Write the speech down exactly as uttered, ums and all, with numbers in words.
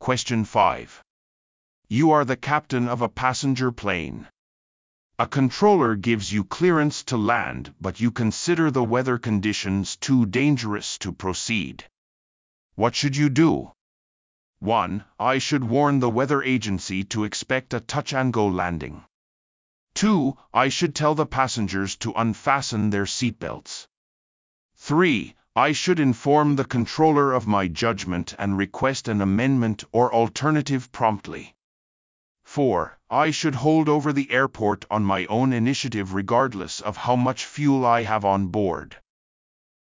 Question five. You are the captain of a passenger plane. A controller gives you clearance to land, but you consider the weather conditions too dangerous to proceed. What should you do? one. I should warn the weather agency to expect a touch-and-go landing. two. I should tell the passengers to unfasten their seatbelts. three. I should inform the controller of my judgment and request an amendment or alternative promptly. four. I should hold over the airport on my own initiative regardless of how much fuel I have on board.